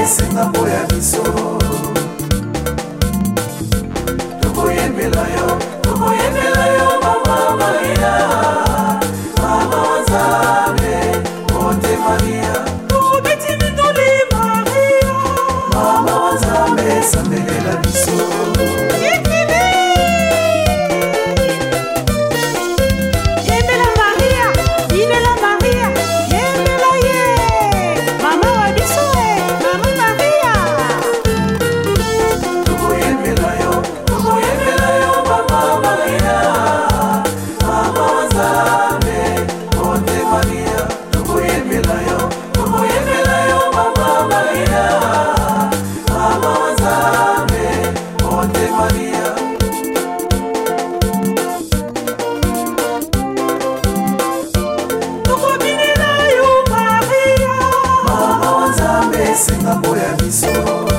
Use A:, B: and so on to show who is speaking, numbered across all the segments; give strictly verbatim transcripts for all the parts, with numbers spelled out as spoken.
A: senga boya biso tukoyembela yo tukoyembela yo mama Maria mama Nzambe Monte Maria
B: tukobeti mindoli Maria
A: mama Nzambe sambelela biso senga boya biso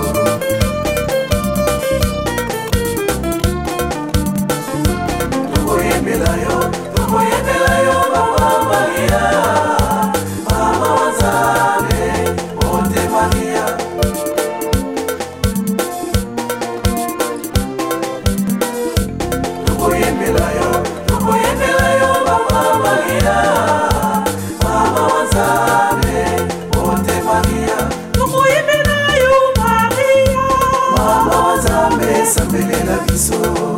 A: tukoyembela yo tukoyembela yo mama Maria mama Nzambe Monte Maria tukoyembela yo tukoyembela yo mama Maria mama Nzambe Monte Maria
B: tukoyembela yo Maria
A: mama Nzambe sambelela biso